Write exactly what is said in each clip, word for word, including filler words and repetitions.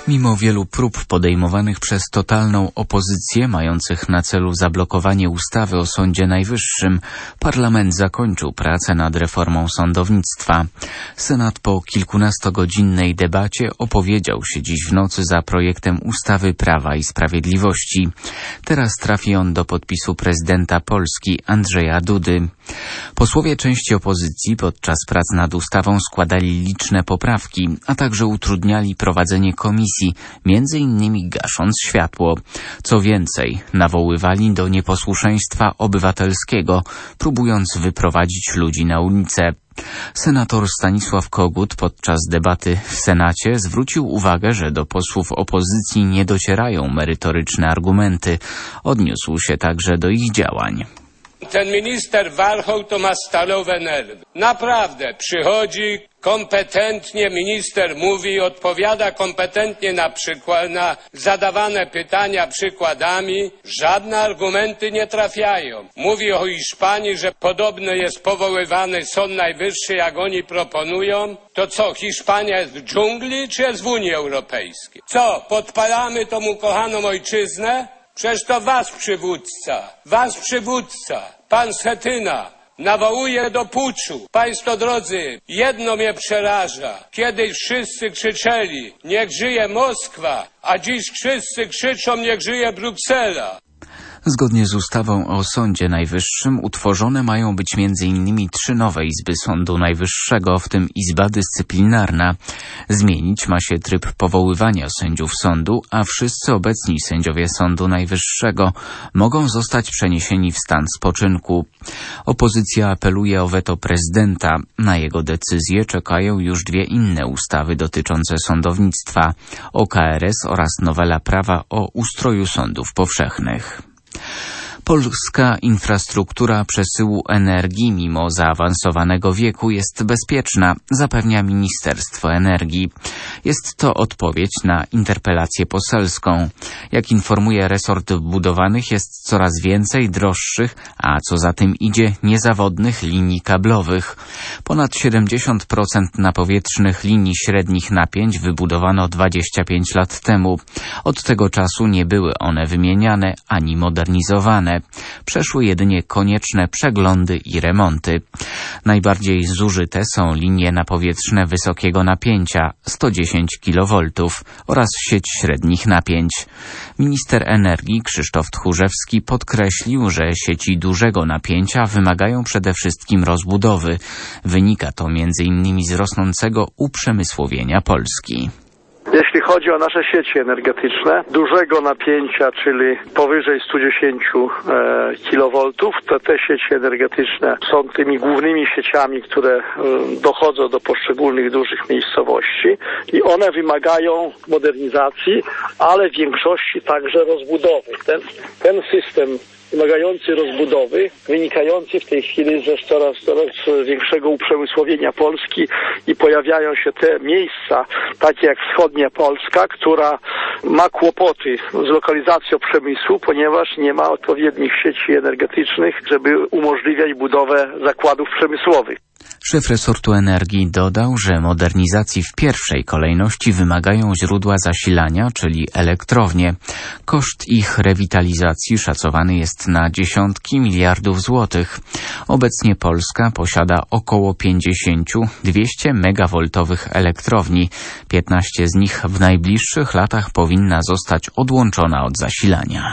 Mimo wielu prób podejmowanych przez totalną opozycję, mających na celu zablokowanie ustawy o Sądzie Najwyższym, parlament zakończył pracę nad reformą sądownictwa. Senat po kilkunastogodzinnej debacie opowiedział się dziś w nocy za projektem ustawy Prawa i Sprawiedliwości. Teraz trafi on do podpisu prezydenta Polski Andrzeja Dudy. Posłowie części opozycji podczas prac nad ustawą składali liczne poprawki, a także utrudniali prowadzenie komisji, między innymi gasząc światło. Co więcej, nawoływali do nieposłuszeństwa obywatelskiego, próbując wyprowadzić ludzi na ulicę. Senator Stanisław Kogut podczas debaty w Senacie zwrócił uwagę, że do posłów opozycji nie docierają merytoryczne argumenty. Odniósł się także do ich działań. Ten minister Warchoł to ma stalowe nerwy. Naprawdę przychodzi kompetentnie, minister mówi, odpowiada kompetentnie na przykład na zadawane pytania przykładami. Żadne argumenty nie trafiają. Mówi o Hiszpanii, że podobno jest powoływany Sąd Najwyższy, jak oni proponują. To co, Hiszpania jest w dżungli, czy jest w Unii Europejskiej? Co, podpalamy tą ukochaną ojczyznę? Przecież to wasz przywódca, wasz przywódca, pan Schetyna, nawołuje do puczu. Państwo drodzy, jedno mnie przeraża. Kiedyś wszyscy krzyczeli, niech żyje Moskwa, a dziś wszyscy krzyczą, niech żyje Bruksela. Zgodnie z ustawą o Sądzie Najwyższym utworzone mają być między innymi trzy nowe izby Sądu Najwyższego, w tym Izba Dyscyplinarna. Zmienić ma się tryb powoływania sędziów sądu, a wszyscy obecni sędziowie Sądu Najwyższego mogą zostać przeniesieni w stan spoczynku. Opozycja apeluje o weto prezydenta. Na jego decyzję czekają już dwie inne ustawy dotyczące sądownictwa, o K R S oraz nowela prawa o ustroju sądów powszechnych. Polska infrastruktura przesyłu energii mimo zaawansowanego wieku jest bezpieczna, zapewnia Ministerstwo Energii. Jest to odpowiedź na interpelację poselską. Jak informuje resort budowanych, jest coraz więcej droższych, a co za tym idzie niezawodnych linii kablowych. Ponad siedemdziesiąt procent napowietrznych linii średnich napięć wybudowano dwadzieścia pięć lat temu. Od tego czasu nie były one wymieniane ani modernizowane. Przeszły jedynie konieczne przeglądy i remonty. Najbardziej zużyte są linie napowietrzne wysokiego napięcia sto dziesięć kilowoltów oraz sieć średnich napięć. Minister energii Krzysztof Tchórzewski podkreślił, że sieci dużego napięcia wymagają przede wszystkim rozbudowy. Wynika to między innymi z rosnącego uprzemysłowienia Polski. Jeśli chodzi o nasze sieci energetyczne dużego napięcia, czyli powyżej sto dziesięć kilowoltów, to te sieci energetyczne są tymi głównymi sieciami, które dochodzą do poszczególnych dużych miejscowości i one wymagają modernizacji, ale w większości także rozbudowy. Ten, ten system wymagający rozbudowy, wynikający w tej chwili ze coraz, coraz większego uprzemysłowienia Polski i pojawiają się te miejsca, takie jak wschodnia Polska, która ma kłopoty z lokalizacją przemysłu, ponieważ nie ma odpowiednich sieci energetycznych, żeby umożliwiać budowę zakładów przemysłowych. Szef resortu energii dodał, że modernizacji w pierwszej kolejności wymagają źródła zasilania, czyli elektrownie. Koszt ich rewitalizacji szacowany jest na dziesiątki miliardów złotych. Obecnie Polska posiada około pięćdziesiąt dwieście megawoltowych elektrowni. piętnaście z nich w najbliższych latach powinna zostać odłączona od zasilania.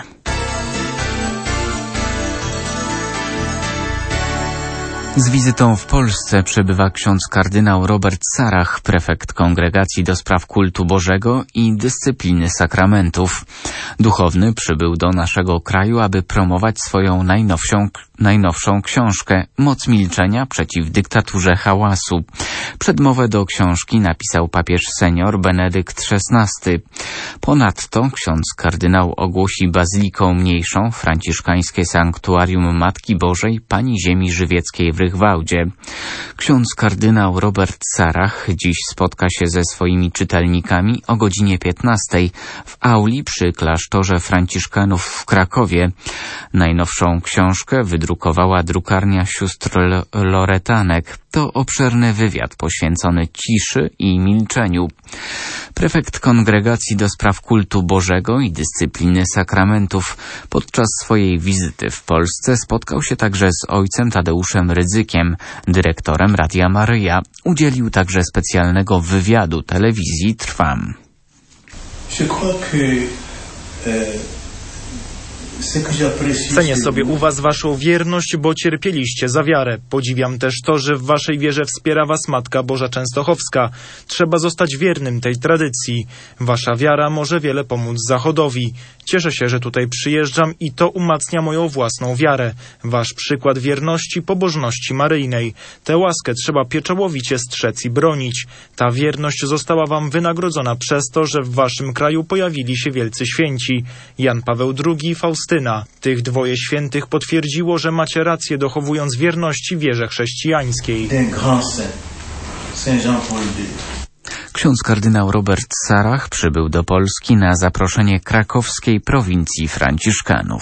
Z wizytą w Polsce przebywa ksiądz kardynał Robert Sarach, prefekt Kongregacji do Spraw Kultu Bożego i Dyscypliny Sakramentów. Duchowny przybył do naszego kraju, aby promować swoją najnowszą, najnowszą książkę Moc milczenia przeciw dyktaturze hałasu. Przedmowę do książki napisał papież senior Benedykt szesnasty. Ponadto ksiądz kardynał ogłosi bazyliką mniejszą franciszkańskie sanktuarium Matki Bożej Pani Ziemi Żywieckiej w Rychwałdzie. Ksiądz kardynał Robert Sarach dziś spotka się ze swoimi czytelnikami o godzinie piętnastej w auli przy klasztorze franciszkanów w Krakowie. Najnowszą książkę wydrukował wydrukowała drukarnia sióstr Loretanek. To obszerny wywiad poświęcony ciszy i milczeniu. Prefekt Kongregacji do Spraw Kultu Bożego i Dyscypliny Sakramentów podczas swojej wizyty w Polsce spotkał się także z ojcem Tadeuszem Rydzykiem, dyrektorem Radia Maryja. Udzielił także specjalnego wywiadu telewizji Trwam. Cenię sobie u was waszą wierność, bo cierpieliście za wiarę. Podziwiam też to, że w waszej wierze wspiera was Matka Boża Częstochowska. Trzeba zostać wiernym tej tradycji. Wasza wiara może wiele pomóc Zachodowi. Cieszę się, że tutaj przyjeżdżam i to umacnia moją własną wiarę. Wasz przykład wierności, pobożności maryjnej. Tę łaskę trzeba pieczołowicie strzec i bronić. Ta wierność została wam wynagrodzona przez to, że w waszym kraju pojawili się wielcy święci. Jan Paweł drugi i Faustyna. Tych dwoje świętych potwierdziło, że macie rację, dochowując wierności wierze chrześcijańskiej. Ksiądz kardynał Robert Sarach przybył do Polski na zaproszenie krakowskiej prowincji franciszkanów.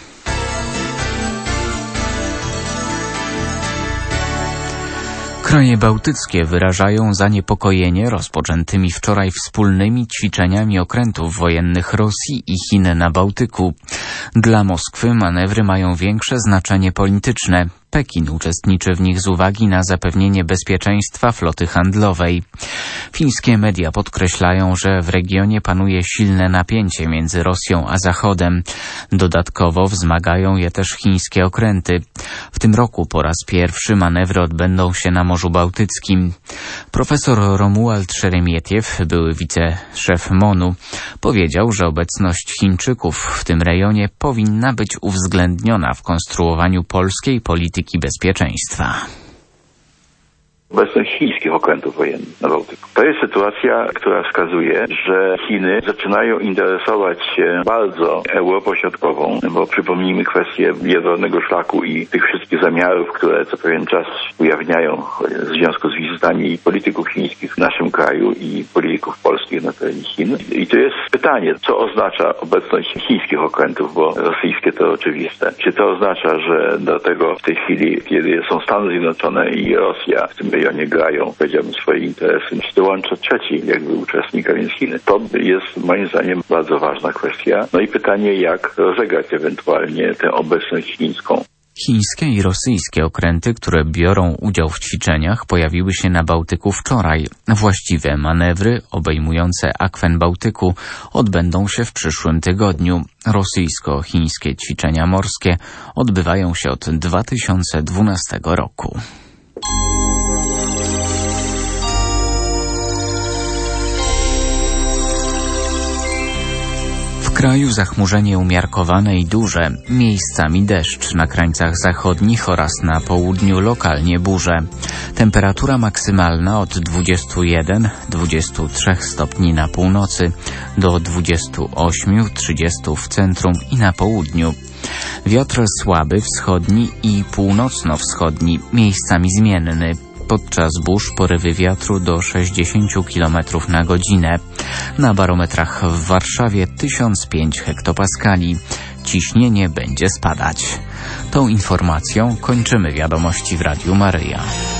Kraje bałtyckie wyrażają zaniepokojenie rozpoczętymi wczoraj wspólnymi ćwiczeniami okrętów wojennych Rosji i Chin na Bałtyku. Dla Moskwy manewry mają większe znaczenie polityczne. Pekin uczestniczy w nich z uwagi na zapewnienie bezpieczeństwa floty handlowej. Fińskie media podkreślają, że w regionie panuje silne napięcie między Rosją a Zachodem. Dodatkowo wzmagają je też chińskie okręty. W tym roku po raz pierwszy manewry odbędą się na Morzu Bałtyckim. Profesor Romuald Szeremietiew, były wiceszef MONU, powiedział, że obecność Chińczyków w tym rejonie powinna być uwzględniona w konstruowaniu polskiej polityki bezpieczeństwa. Obecność chińskich okrętów wojennych na Bałtyku. To jest sytuacja, która wskazuje, że Chiny zaczynają interesować się bardzo Europą Środkową, bo przypomnijmy kwestię jedwabnego szlaku i tych wszystkich zamiarów, które co pewien czas ujawniają w związku z wizytami polityków chińskich w naszym kraju i polityków polskich na terenie Chin. I to jest pytanie, co oznacza obecność chińskich okrętów, bo rosyjskie to oczywiste. Czy to oznacza, że do tego w tej chwili, kiedy są Stany Zjednoczone i Rosja w tym rejonie grają, powiedziałbym, swoje interesy, czy dołącza trzeci jakby uczestnik, a więc Chiny. To jest moim zdaniem bardzo ważna kwestia. No i pytanie, jak rozegrać ewentualnie tę obecność chińską. Chińskie i rosyjskie okręty, które biorą udział w ćwiczeniach, pojawiły się na Bałtyku wczoraj. Właściwe manewry obejmujące akwen Bałtyku odbędą się w przyszłym tygodniu. Rosyjsko-chińskie ćwiczenia morskie odbywają się od dwa tysiące dwunastego roku. W kraju zachmurzenie umiarkowane i duże, miejscami deszcz na krańcach zachodnich oraz na południu lokalnie burze. Temperatura maksymalna od dwudziestu jeden do dwudziestu trzech stopni na północy do dwudziestu ośmiu do trzydziestu w centrum i na południu. Wiatr słaby wschodni i północno-wschodni, miejscami zmienny. Podczas burz porywy wiatru do sześćdziesięciu kilometrów na godzinę. Na barometrach w Warszawie tysiąc pięć hektopaskali. Ciśnienie będzie spadać. Tą informacją kończymy wiadomości w Radiu Maryja.